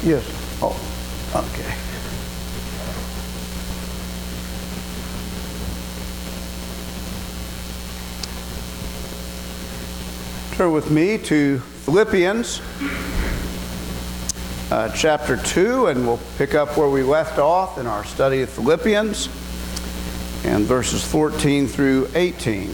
Yes. Oh, okay. Turn with me to Philippians chapter 2, and we'll pick up where we left off in our study of Philippians, and verses 14 through 18.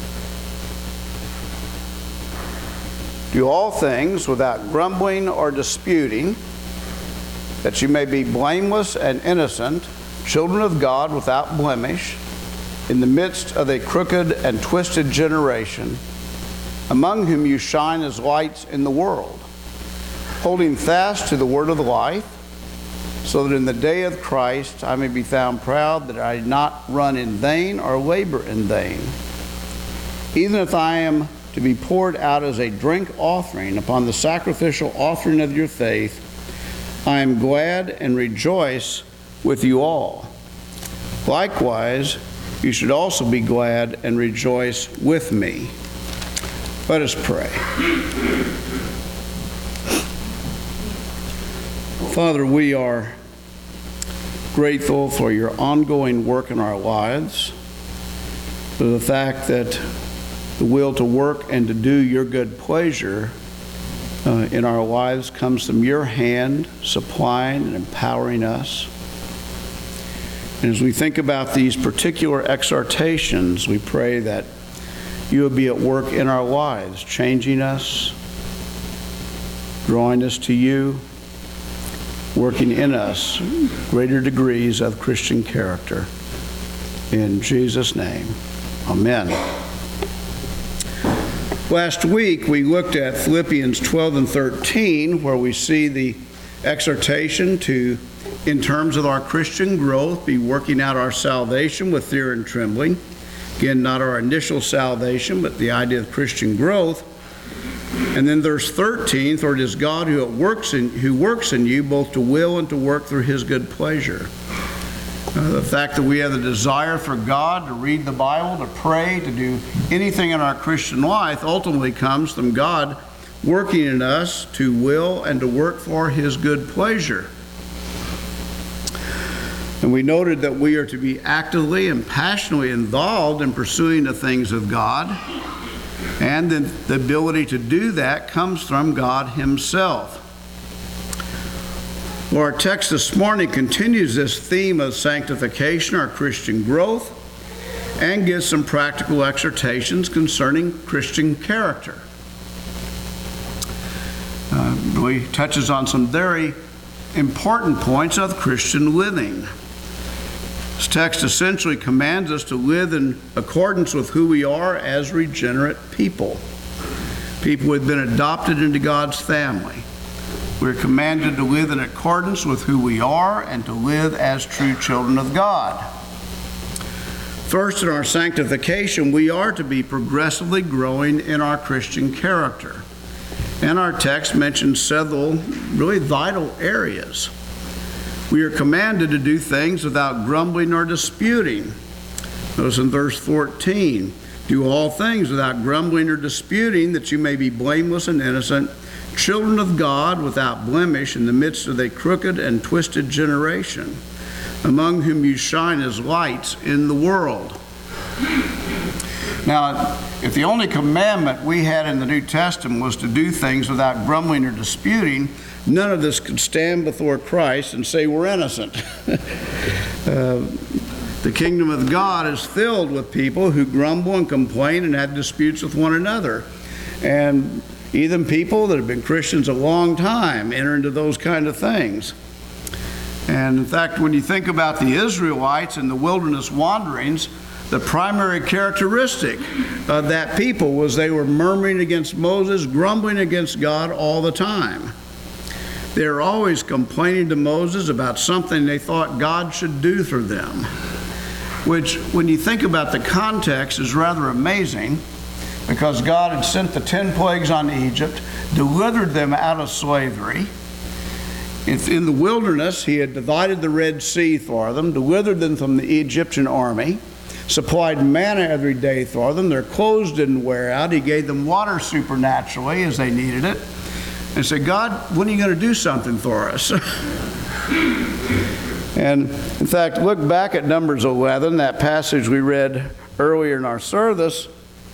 Do all things without grumbling or disputing, that you may be blameless and innocent, children of God without blemish, in the midst of a crooked and twisted generation, among whom you shine as lights in the world, holding fast to the word of life, so that in the day of Christ I may be found proud that I did not run in vain or labor in vain. Even if I am to be poured out as a drink offering upon the sacrificial offering of your faith, I am glad and rejoice with you all. Likewise, you should also be glad and rejoice with me. Let us pray. Father, we are grateful for your ongoing work in our lives, for the fact that the will to work and to do your good pleasure in our lives comes from your hand, supplying and empowering us. And as we think about these particular exhortations, we pray that you will be at work in our lives, changing us, drawing us to you, working in us greater degrees of Christian character. In Jesus' name, amen. Last week, we looked at Philippians 12 and 13, where we see the exhortation to, in terms of our Christian growth, be working out our salvation with fear and trembling. Again, not our initial salvation, but the idea of Christian growth. And then verse 13, for it is God who works in you both to will and to work through his good pleasure. The fact that we have the desire for God to read the Bible, to pray, to do anything in our Christian life ultimately comes from God working in us to will and to work for his good pleasure. And we noted that we are to be actively and passionately involved in pursuing the things of God, and then the ability to do that comes from God himself. Well, our text this morning continues this theme of sanctification, our Christian growth, and gives some practical exhortations concerning Christian character. Really touches on some very important points of Christian living. This text essentially commands us to live in accordance with who we are as regenerate people who have been adopted into God's family. We're commanded to live in accordance with who we are and to live as true children of God. First, in our sanctification, we are to be progressively growing in our Christian character. And our text mentions several really vital areas. We are commanded to do things without grumbling or disputing. Notice in verse 14, do all things without grumbling or disputing, that you may be blameless and innocent, children of God without blemish in the midst of a crooked and twisted generation, among whom you shine as lights in the world. Now, if the only commandment we had in the New Testament was to do things without grumbling or disputing, none of us could stand before Christ and say we're innocent. The kingdom of God is filled with people who grumble and complain and have disputes with one another. And even people that have been Christians a long time enter into those kind of things. And in fact, when you think about the Israelites and the wilderness wanderings, the primary characteristic of that people was they were murmuring against Moses, grumbling against God all the time. They were always complaining to Moses about something they thought God should do for them, which, when you think about the context, is rather amazing, because God had sent the 10 plagues on Egypt, delivered them out of slavery. In the wilderness, he had divided the Red Sea for them, delivered them from the Egyptian army, supplied manna every day for them. Their clothes didn't wear out. He gave them water supernaturally as they needed it. and say, God, when are you going to do something for us? And in fact, look back at Numbers 11, that passage we read earlier in our service.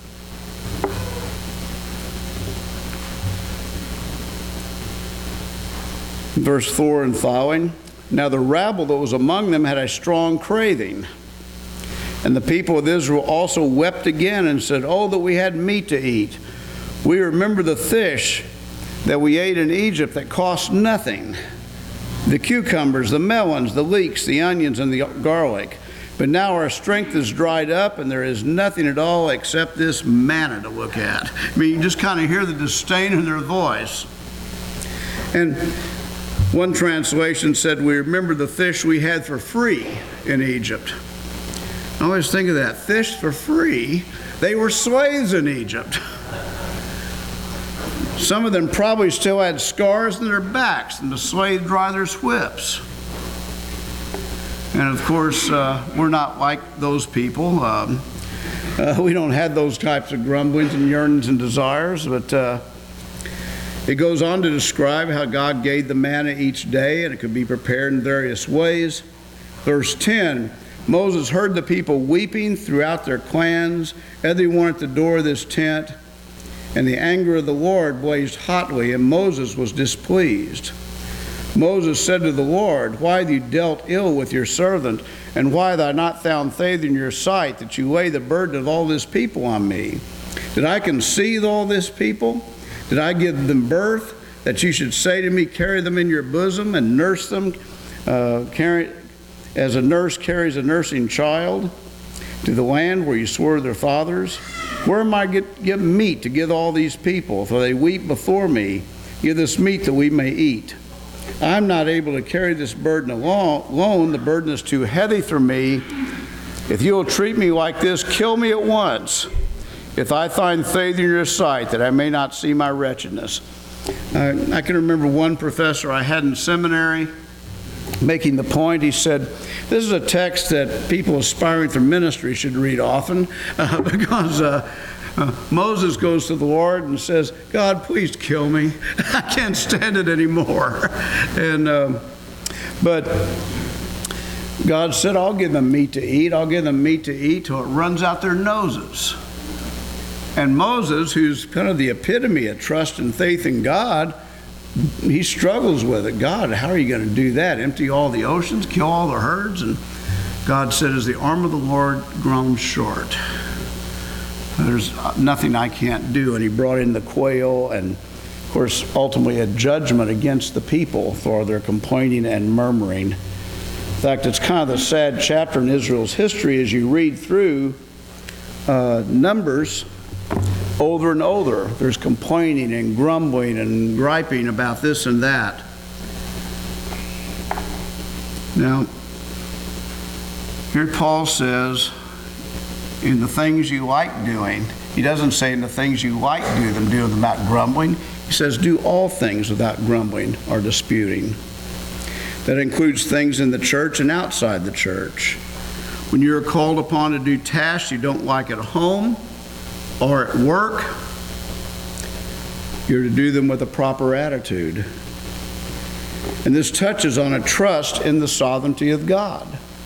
Verse 4 and following. Now the rabble that was among them had a strong craving. And the people of Israel also wept again and said, oh, that we had meat to eat. We remember the fish that we ate in Egypt that cost nothing. The cucumbers, the melons, the leeks, the onions, and the garlic. But now our strength is dried up, and there is nothing at all except this manna to look at. I mean, you just kind of hear the disdain in their voice. And one translation said, we remember the fish we had for free in Egypt. I always think of that, fish for free. They were slaves in Egypt. Some of them probably still had scars in their backs from the slave drivers' whips. And of course, we're not like those people. We don't have those types of grumblings and yearnings and desires, but it goes on to describe how God gave the manna each day, and it could be prepared in various ways. Verse 10, Moses heard the people weeping throughout their clans, everyone at the door of this tent. And the anger of the Lord blazed hotly, and Moses was displeased. Moses said to the Lord, why have you dealt ill with your servant, and why have I not found favor in your sight, that you lay the burden of all this people on me? Did I conceive all this people? Did I give them birth, that you should say to me, carry them in your bosom, and nurse them, as a nurse carries a nursing child, to the land where you swore to their fathers? Where am I get meat to give all these people? For they weep before me. Give this meat that we may eat. I'm not able to carry this burden alone. The burden is too heavy for me. If you will treat me like this, kill me at once. If I find favor in your sight, that I may not see my wretchedness. I can remember one professor I had in seminary making the point. He said, this is a text that people aspiring for ministry should read often, because Moses goes to the Lord and says, God, please kill me. I can't stand it anymore. But God said, I'll give them meat to eat. I'll give them meat to eat till it runs out their noses. And Moses, who's kind of the epitome of trust and faith in God, he struggles with it. God, how are you going to do that? Empty all the oceans, kill all the herds? And God said, is the arm of the Lord grown short? There's nothing I can't do. And he brought in the quail, and of course, ultimately a judgment against the people for their complaining and murmuring. In fact, it's kind of the sad chapter in Israel's history as you read through Numbers. Over and over, there's complaining and grumbling and griping about this and that. Now, here Paul says, in the things you like doing, he doesn't say in the things you like do them without grumbling. He says, do all things without grumbling or disputing. That includes things in the church and outside the church. When you're called upon to do tasks you don't like at home, or at work, you're to do them with a proper attitude. And this touches on a trust in the sovereignty of God.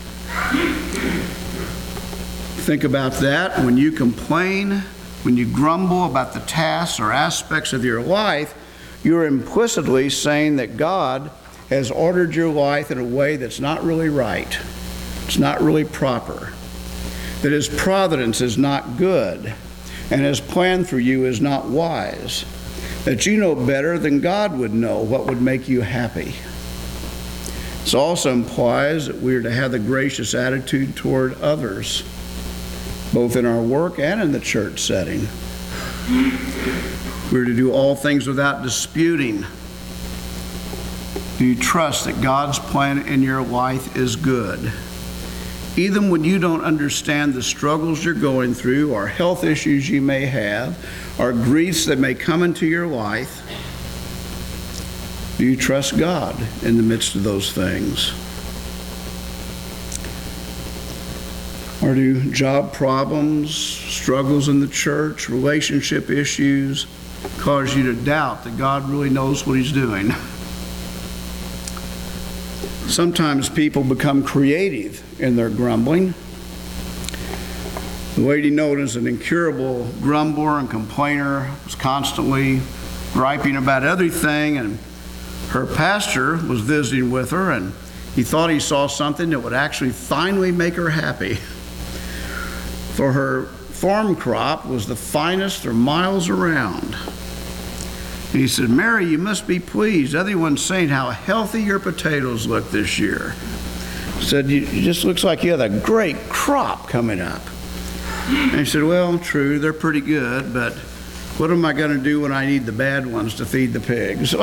Think about that. When you complain, when you grumble about the tasks or aspects of your life, you're implicitly saying that God has ordered your life in a way that's not really right. It's not really proper. That His providence is not good. And His plan for you is not wise, that you know better than God would know what would make you happy. This also implies that we are to have the gracious attitude toward others, both in our work and in the church setting. We're to do all things without disputing. Do you trust that God's plan in your life is good? Even when you don't understand the struggles you're going through, or health issues you may have, or griefs that may come into your life, do you trust God in the midst of those things? Or do job problems, struggles in the church, relationship issues cause you to doubt that God really knows what He's doing? Sometimes people become creative in their grumbling. The lady known as an incurable grumbler and complainer was constantly griping about everything, and her pastor was visiting with her, and he thought he saw something that would actually finally make her happy. For her farm crop was the finest for miles around. And he said, "Mary, you must be pleased. Everyone's saying how healthy your potatoes look this year." He said, "It just looks like you have a great crop coming up." And he said, "Well, true, they're pretty good, but what am I going to do when I need the bad ones to feed the pigs?"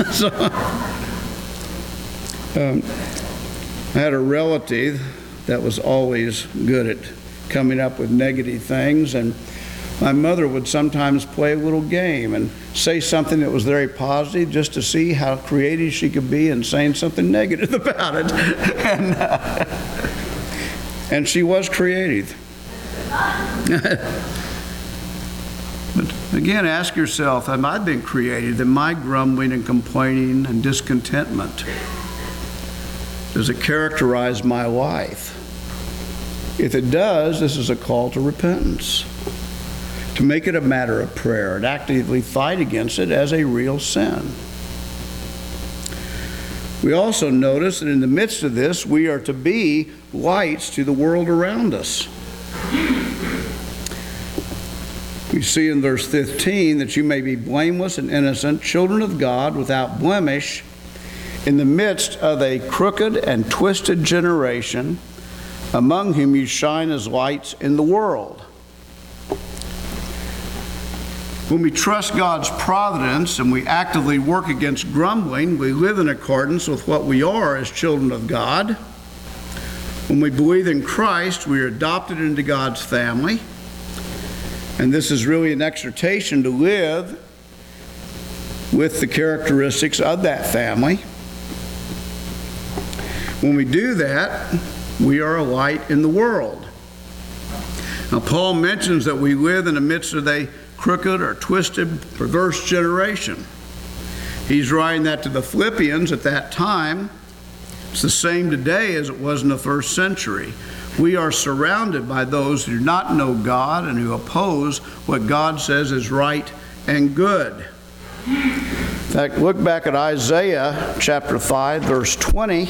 I had a relative that was always good at coming up with negative things, and my mother would sometimes play a little game and say something that was very positive just to see how creative she could be in saying something negative about it. And she was creative. But again, ask yourself, have I been creative in my grumbling and complaining and discontentment? Does it characterize my life? If it does, this is a call to repentance, to make it a matter of prayer and actively fight against it as a real sin. We also notice that in the midst of this, we are to be lights to the world around us. We see in verse 15 that you may be blameless and innocent, children of God without blemish, in the midst of a crooked and twisted generation, among whom you shine as lights in the world. When we trust God's providence and we actively work against grumbling, we live in accordance with what we are as children of God. When we believe in Christ, we are adopted into God's family. And this is really an exhortation to live with the characteristics of that family. When we do that, we are a light in the world. Now, Paul mentions that we live in the midst of a crooked or twisted, perverse generation. He's writing that to the Philippians at that time. It's the same today as it was in the first century. We are surrounded by those who do not know God and who oppose what God says is right and good. In fact, look back at Isaiah chapter 5, verse 20.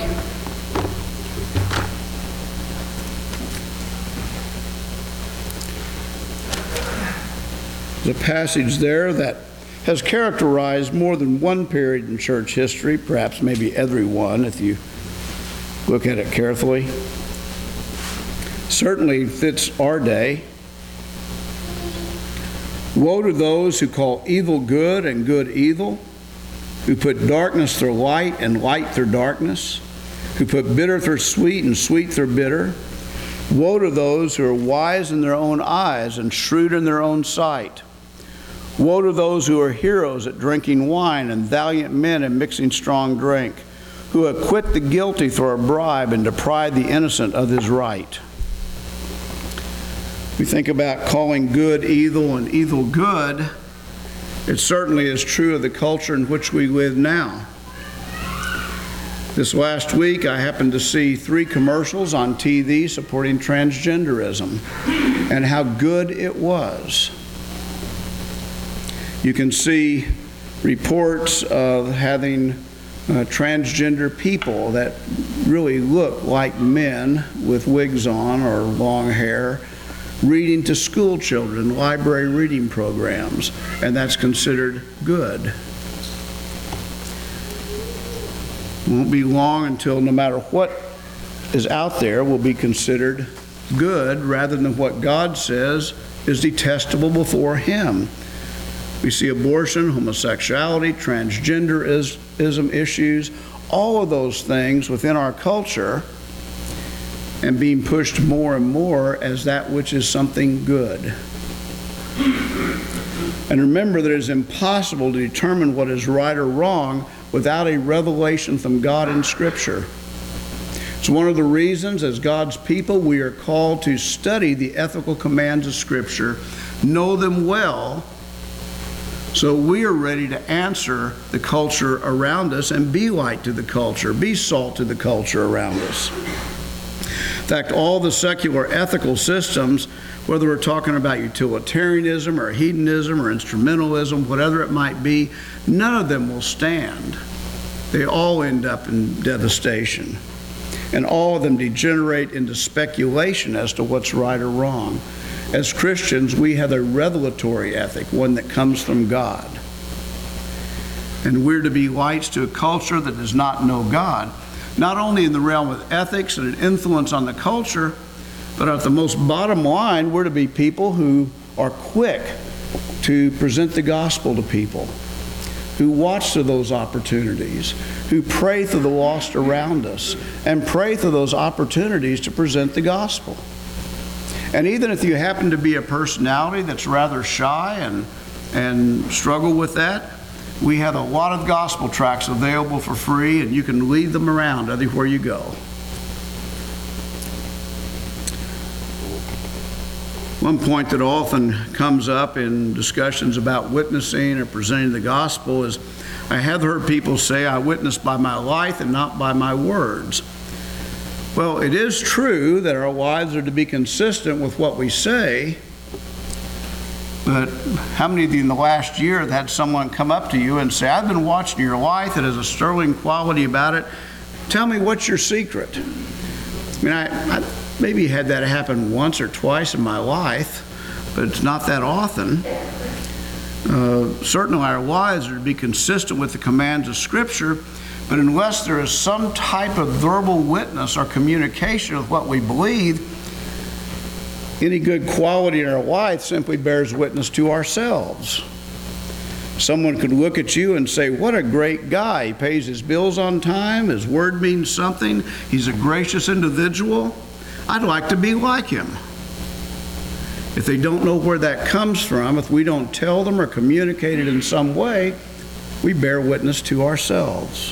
There's a passage there that has characterized more than one period in church history, perhaps maybe every one if you look at it carefully. Certainly fits our day. Woe to those who call evil good and good evil, who put darkness through light and light through darkness, who put bitter through sweet and sweet through bitter. Woe to those who are wise in their own eyes and shrewd in their own sight. Woe to those who are heroes at drinking wine and valiant men at mixing strong drink, who acquit the guilty through a bribe and deprive the innocent of his right. We think about calling good evil and evil good. It certainly is true of the culture in which we live now. This last week, I happened to see 3 commercials on TV supporting transgenderism and how good it was. You can see reports of having transgender people that really look like men with wigs on or long hair, reading to school children, library reading programs, and that's considered good. It won't be long until no matter what is out there will be considered good rather than what God says is detestable before Him. We see abortion, homosexuality, transgenderism issues, all of those things within our culture and being pushed more and more as that which is something good. And remember that it is impossible to determine what is right or wrong without a revelation from God in Scripture. It's one of the reasons, as God's people, we are called to study the ethical commands of Scripture, know them well, so we are ready to answer the culture around us and be light to the culture, be salt to the culture around us. In fact, all the secular ethical systems, whether we're talking about utilitarianism or hedonism or instrumentalism, whatever it might be, none of them will stand. They all end up in devastation. And all of them degenerate into speculation as to what's right or wrong. As Christians, we have a revelatory ethic, one that comes from God. And we're to be lights to a culture that does not know God, not only in the realm of ethics and an influence on the culture, but at the most bottom line, we're to be people who are quick to present the gospel to people, who watch to those opportunities, who pray for the lost around us, and pray for those opportunities to present the gospel. And even if you happen to be a personality that's rather shy and struggle with that, we have a lot of gospel tracts available for free, and you can lead them around everywhere you go. One point that often comes up in discussions about witnessing or presenting the gospel is, I have heard people say, I witness by my life and not by my words. Well, it is true that our lives are to be consistent with what we say, but how many of you in the last year have had someone come up to you and say, I've been watching your life, it has a sterling quality about it. Tell me, what's your secret? I mean, I maybe had that happen once or twice in my life, but it's not that often. Certainly our lives are to be consistent with the commands of Scripture, but unless there is some type of verbal witness or communication of what we believe, any good quality in our life simply bears witness to ourselves. Someone could look at you and say, what a great guy. He pays his bills on time. His word means something. He's a gracious individual. I'd like to be like him. If they don't know where that comes from, if we don't tell them or communicate it in some way, we bear witness to ourselves.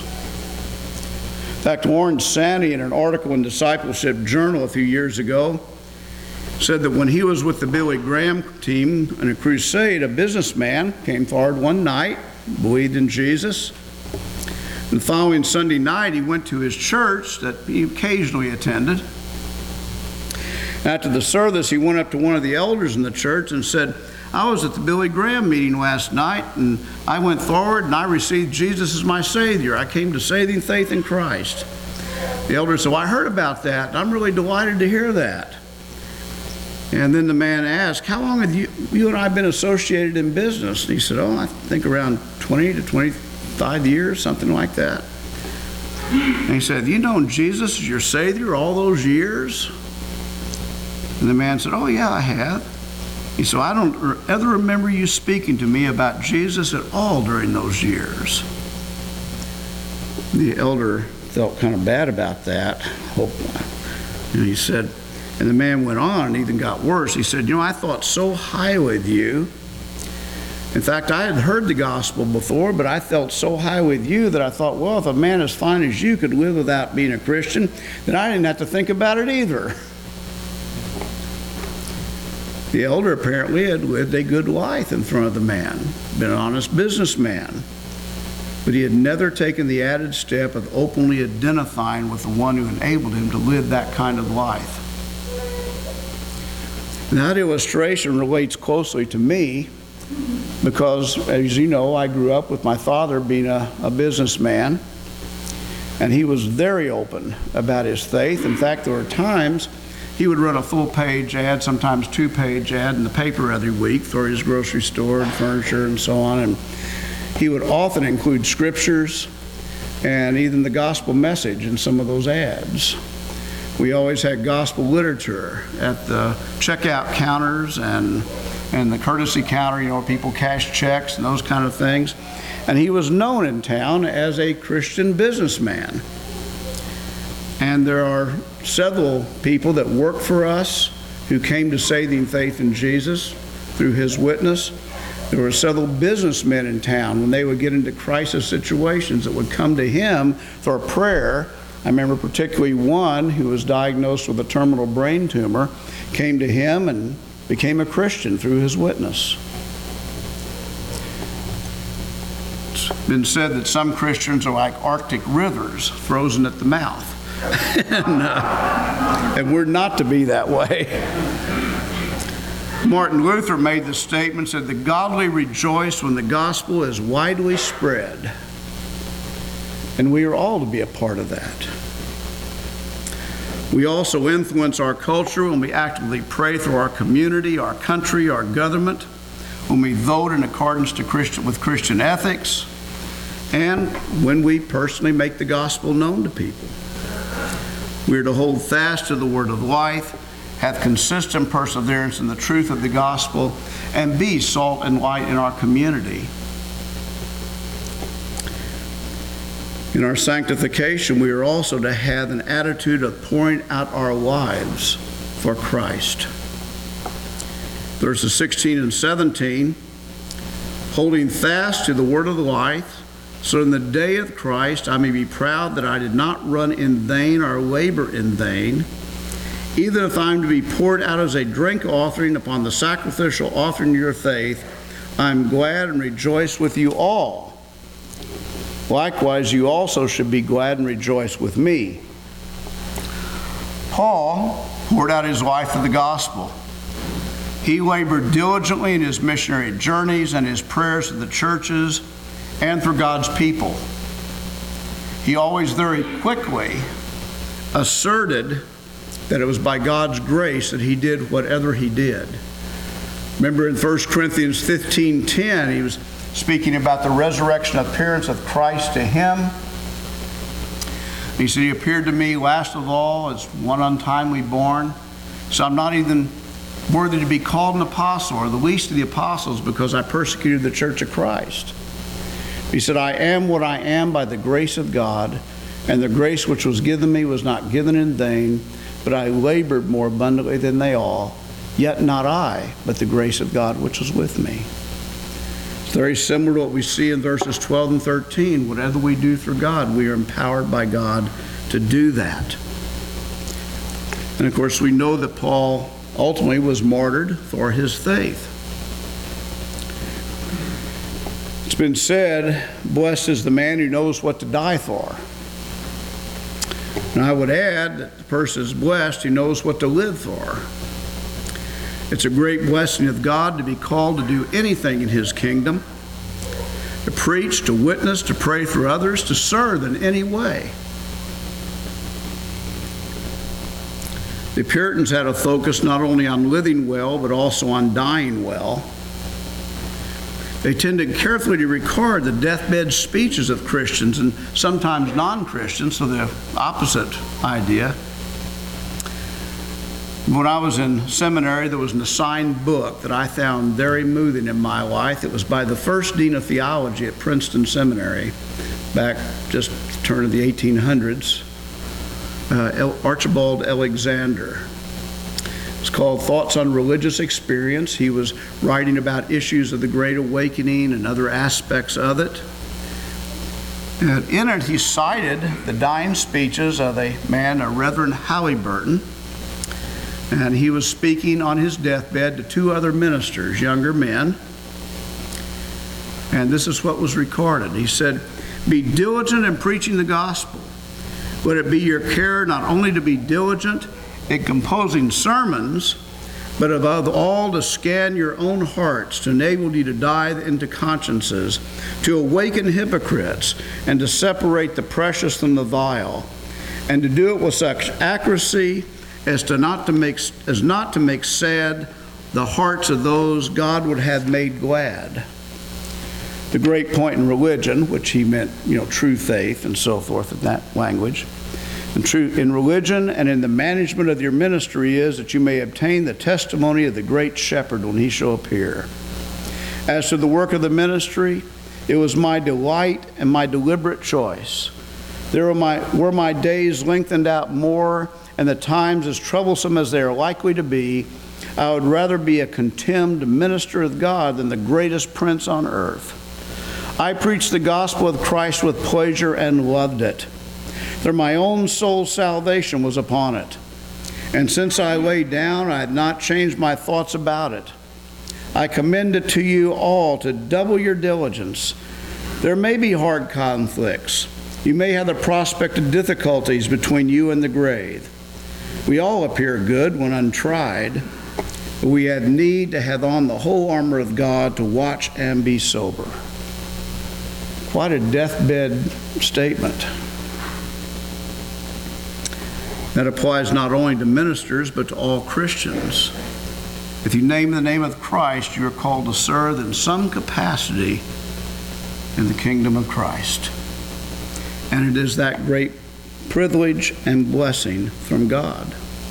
In fact, Warren Santee, in an article in Discipleship Journal a few years ago, said that when he was with the Billy Graham team in a crusade, a businessman came forward one night, believed in Jesus, and the following Sunday night he went to his church that he occasionally attended. After the service, he went up to one of the elders in the church and said, I was at the Billy Graham meeting last night, and I went forward and I received Jesus as my Savior. I came to saving faith in Christ. The elder said, well, I heard about that, and I'm really delighted to hear that. And then the man asked, how long have you and I been associated in business? And he said, I think around 20 to 25 years, something like that. And he said, have you known Jesus as your Savior all those years? And the man said, oh yeah, I have. He said, I don't ever remember you speaking to me about Jesus at all during those years. The elder felt kind of bad about that. And he said, and the man went on and even got worse. He said, I thought so highly of you. In fact, I had heard the gospel before, but I felt so high with you that I thought, well, if a man as fine as you could live without being a Christian, then I didn't have to think about it either. The elder apparently had lived a good life in front of the man, been an honest businessman, but he had never taken the added step of openly identifying with the one who enabled him to live that kind of life. And that illustration relates closely to me because, as you know, I grew up with my father being a businessman, and he was very open about his faith. In fact, there were times he would run a full-page ad, sometimes two-page ad in the paper every week for his grocery store and furniture and so on. And he would often include scriptures and even the gospel message in some of those ads. We always had gospel literature at the checkout counters and the courtesy counter, people cash checks and those kind of things. And he was known in town as a Christian businessman. And there are several people that work for us who came to saving faith in Jesus through his witness. There were several businessmen in town when they would get into crisis situations that would come to him for prayer I remember particularly one who was diagnosed with a terminal brain tumor, came to him and became a Christian through his witness. It's been said that some Christians are like Arctic rivers, frozen at the mouth. and we're not to be that way. Martin Luther made the statement, said, "The godly rejoice when the gospel is widely spread." And we are all to be a part of that. We also influence our culture when we actively pray through our community, our country, our government, when we vote in accordance with Christian ethics, and when we personally make the gospel known to people. We are to hold fast to the word of life, have consistent perseverance in the truth of the gospel, and be salt and light in our community. In our sanctification, we are also to have an attitude of pouring out our lives for Christ. Verses 16 and 17, holding fast to the word of life, so in the day of Christ I may be proud that I did not run in vain or labor in vain. Even if I am to be poured out as a drink offering upon the sacrificial offering of your faith, I am glad and rejoice with you all. Likewise, you also should be glad and rejoice with me. Paul poured out his life for the gospel. He labored diligently in his missionary journeys and his prayers to the churches and for God's people. He always very quickly asserted that it was by God's grace that he did whatever he did. Remember in 1 Corinthians 15:10, he was speaking about the resurrection appearance of Christ to him. He said, "He appeared to me last of all as one untimely born. So I'm not even worthy to be called an apostle or the least of the apostles because I persecuted the church of Christ." He said, "I am what I am by the grace of God, and the grace which was given me was not given in vain, but I labored more abundantly than they all. Yet not I, but the grace of God which was with me." It's very similar to what we see in verses 12 and 13. Whatever we do for God, we are empowered by God to do that. And of course, we know that Paul ultimately was martyred for his faith. It's been said, blessed is the man who knows what to die for. And I would add that the person is blessed who knows what to live for. It's a great blessing of God to be called to do anything in his kingdom, to preach, to witness, to pray for others, to serve in any way. The Puritans had a focus not only on living well, but also on dying well. They tended carefully to record the deathbed speeches of Christians and sometimes non-Christians, so the opposite idea. When I was in seminary, there was an assigned book that I found very moving in my life. It was by the first dean of theology at Princeton Seminary, back just the turn of the 1800s, Archibald Alexander. It's called Thoughts on Religious Experience. He was writing about issues of the Great Awakening and other aspects of it. And in it, he cited the dying speeches of a man, a Reverend Halliburton. And he was speaking on his deathbed to two other ministers, younger men. And this is what was recorded. He said, "Be diligent in preaching the gospel. Let it be your care not only to be diligent in composing sermons, but above all to scan your own hearts, to enable you to dive into consciences, to awaken hypocrites, and to separate the precious from the vile, and to do it with such accuracy as not to make sad the hearts of those God would have made glad." The great point in religion, which he meant, true faith and so forth in that language, and true in religion and in the management of your ministry is that you may obtain the testimony of the great shepherd when he shall appear. As to the work of the ministry, it was my delight and my deliberate choice. There were my days lengthened out more, and the times as troublesome as they are likely to be, I would rather be a contemned minister of God than the greatest prince on earth. I preached the gospel of Christ with pleasure and loved it. that my own soul's salvation was upon it. And since I lay down, I had not changed my thoughts about it. I commend it to you all to double your diligence. There may be hard conflicts. You may have the prospect of difficulties between you and the grave. We all appear good when untried, but we have need to have on the whole armor of God to watch and be sober. Quite a deathbed statement. That applies not only to ministers, but to all Christians. If you name the name of Christ, you are called to serve in some capacity in the kingdom of Christ. And it is that great privilege and blessing from God.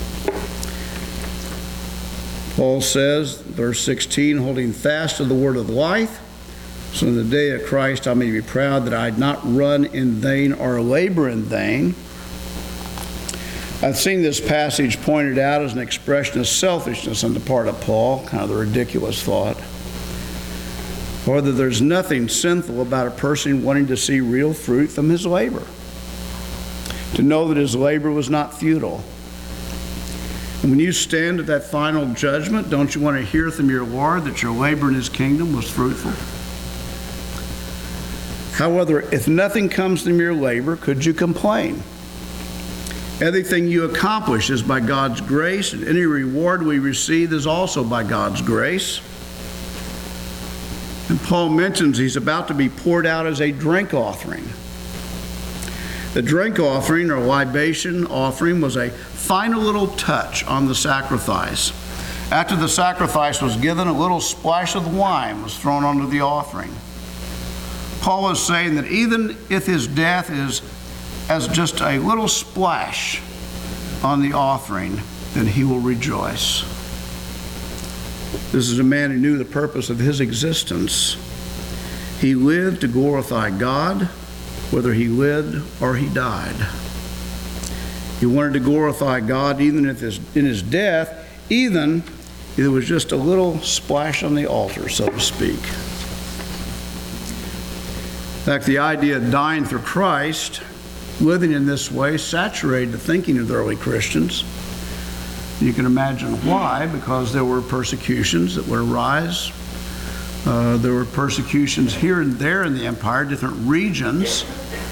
Paul says, verse 16, holding fast to the word of life, so in the day of Christ I may be proud that I had not run in vain or labor in vain. I've seen this passage pointed out as an expression of selfishness on the part of Paul, kind of the ridiculous thought. Or that there's nothing sinful about a person wanting to see real fruit from his labor. To know that his labor was not futile. And when you stand at that final judgment, don't you want to hear from your Lord that your labor in his kingdom was fruitful? However, if nothing comes from your labor, could you complain? Everything you accomplish is by God's grace, and any reward we receive is also by God's grace. And Paul mentions he's about to be poured out as a drink offering. The drink offering or libation offering was a final little touch on the sacrifice. After the sacrifice was given, a little splash of wine was thrown onto the offering. Paul is saying that even if his death is as just a little splash on the offering, then he will rejoice. This is a man who knew the purpose of his existence. He lived to glorify God, whether he lived or he died. He wanted to glorify God even if in his death, even if it was just a little splash on the altar, so to speak. In fact, the idea of dying for Christ, living in this way, saturated the thinking of the early Christians. You can imagine why, because there were persecutions that would arise. There were persecutions here and there in the empire, different regions,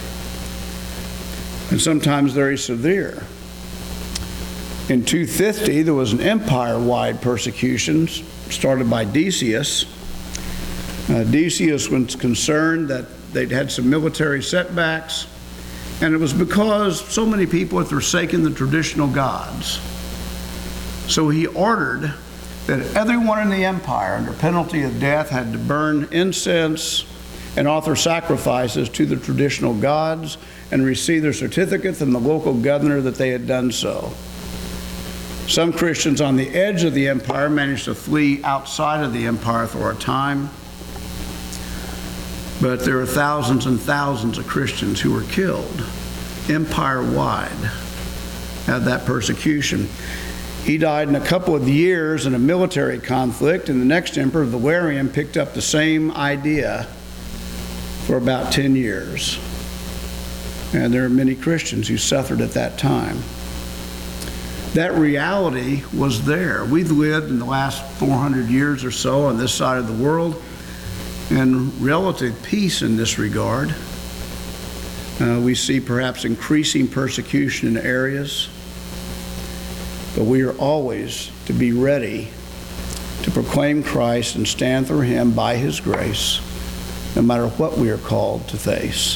and sometimes very severe. In 250, there was an empire-wide persecution started by Decius. Decius was concerned that they'd had some military setbacks, and it was because so many people had forsaken the traditional gods. So he ordered that everyone in the empire, under penalty of death, had to burn incense and offer sacrifices to the traditional gods and receive their certificate from the local governor that they had done so. Some Christians on the edge of the empire managed to flee outside of the empire for a time, but there are thousands and thousands of Christians who were killed empire-wide at that persecution. He died in a couple of years in a military conflict, and the next emperor, Valerian, picked up the same idea for about 10 years. And there are many Christians who suffered at that time. That reality was there. We've lived in the last 400 years or so on this side of the world in relative peace in this regard. We see perhaps increasing persecution in areas, but we are always to be ready to proclaim Christ and stand for him by his grace, no matter what we are called to face.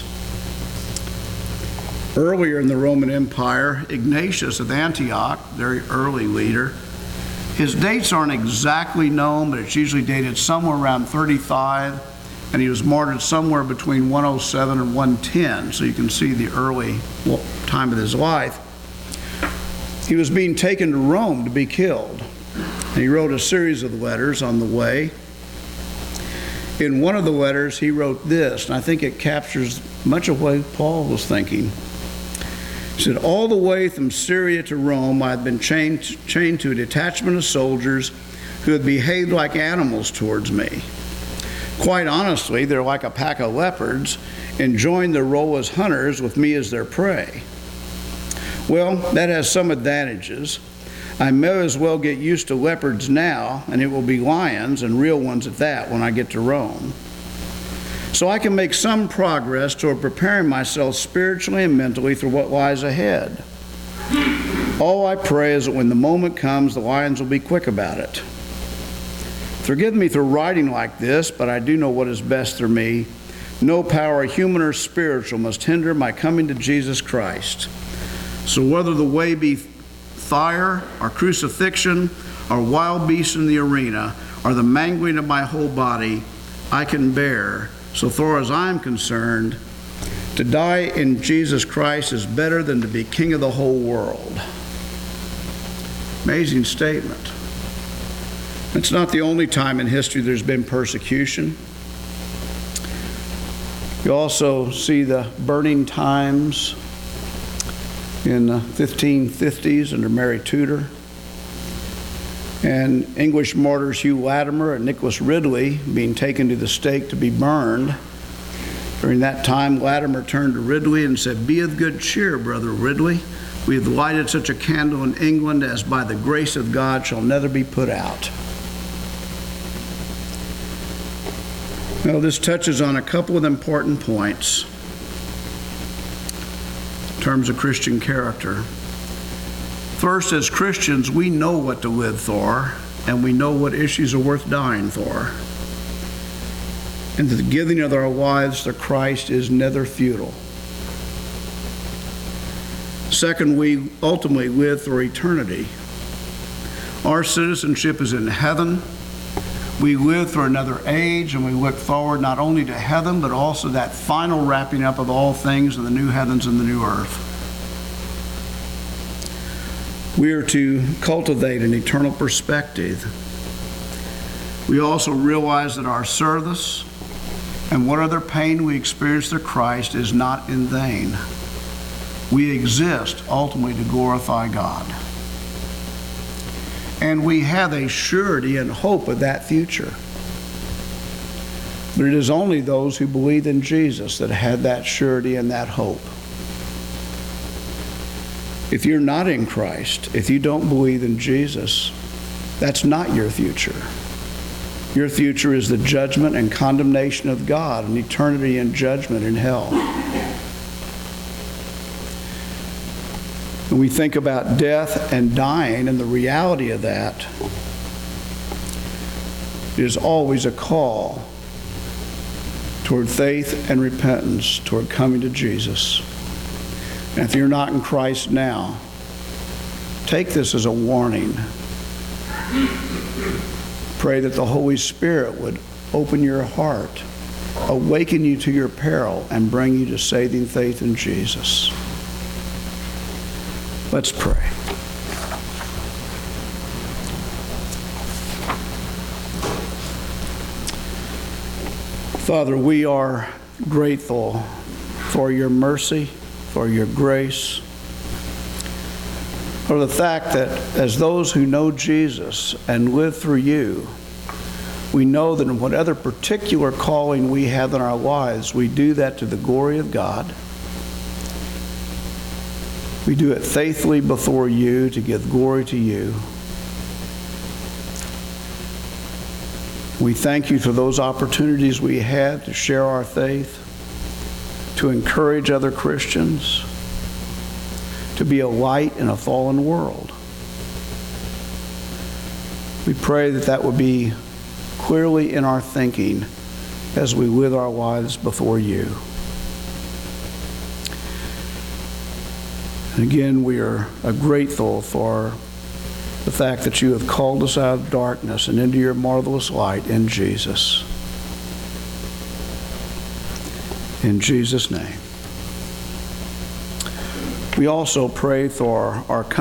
Earlier in the Roman Empire, Ignatius of Antioch, very early leader, his dates aren't exactly known, but it's usually dated somewhere around 35, and he was martyred somewhere between 107 and 110, so you can see the early time of his life. He was being taken to Rome to be killed. And he wrote a series of letters on the way. In one of the letters, he wrote this, and I think it captures much of what Paul was thinking. He said, all the way from Syria to Rome, I had been chained to a detachment of soldiers who had behaved like animals towards me. Quite honestly, they're like a pack of leopards, enjoying their role as hunters with me as their prey. Well, that has some advantages. I may as well get used to leopards now, and it will be lions, and real ones at that, when I get to Rome. So I can make some progress toward preparing myself spiritually and mentally for what lies ahead. All I pray is that when the moment comes, the lions will be quick about it. Forgive me for writing like this, but I do know what is best for me. No power, human or spiritual, must hinder my coming to Jesus Christ. So whether the way be fire, or crucifixion, or wild beasts in the arena, or the mangling of my whole body, I can bear. So far as I'm concerned, to die in Jesus Christ is better than to be king of the whole world. Amazing statement. It's not the only time in history there's been persecution. You also see the burning times in the 1550s under Mary Tudor. And English martyrs Hugh Latimer and Nicholas Ridley being taken to the stake to be burned. During that time, Latimer turned to Ridley and said, "Be of good cheer, brother Ridley. We have lighted such a candle in England as by the grace of God shall never be put out." Well, this touches on a couple of important points in terms of Christian character. First, as Christians, we know what to live for, and we know what issues are worth dying for. And the giving of our lives to Christ is never futile. Second, we ultimately live for eternity. Our citizenship is in heaven. We live for another age, and we look forward not only to heaven, but also that final wrapping up of all things in the new heavens and the new earth. We are to cultivate an eternal perspective. We also realize that our service and what other pain we experience through Christ is not in vain. We exist ultimately to glorify God. And we have a surety and hope of that future. But it is only those who believe in Jesus that have that surety and that hope. If you're not in Christ, if you don't believe in Jesus, that's not your future. Your future is the judgment and condemnation of God and eternity in judgment in hell. When we think about death and dying and the reality of that, it is always a call toward faith and repentance, toward coming to Jesus. And if you're not in Christ now, take this as a warning. Pray that the Holy Spirit would open your heart, awaken you to your peril, and bring you to saving faith in Jesus. Let's pray. Father, we are grateful for your mercy, for your grace, for the fact that as those who know Jesus and live through you, we know that in whatever particular calling we have in our lives, we do that to the glory of God. We do it faithfully before you to give glory to you. We thank you for those opportunities we have to share our faith, to encourage other Christians, to be a light in a fallen world. We pray that that would be clearly in our thinking as we live our lives before you. And again, we are grateful for the fact that you have called us out of darkness and into your marvelous light in Jesus. In Jesus' name. We also pray for our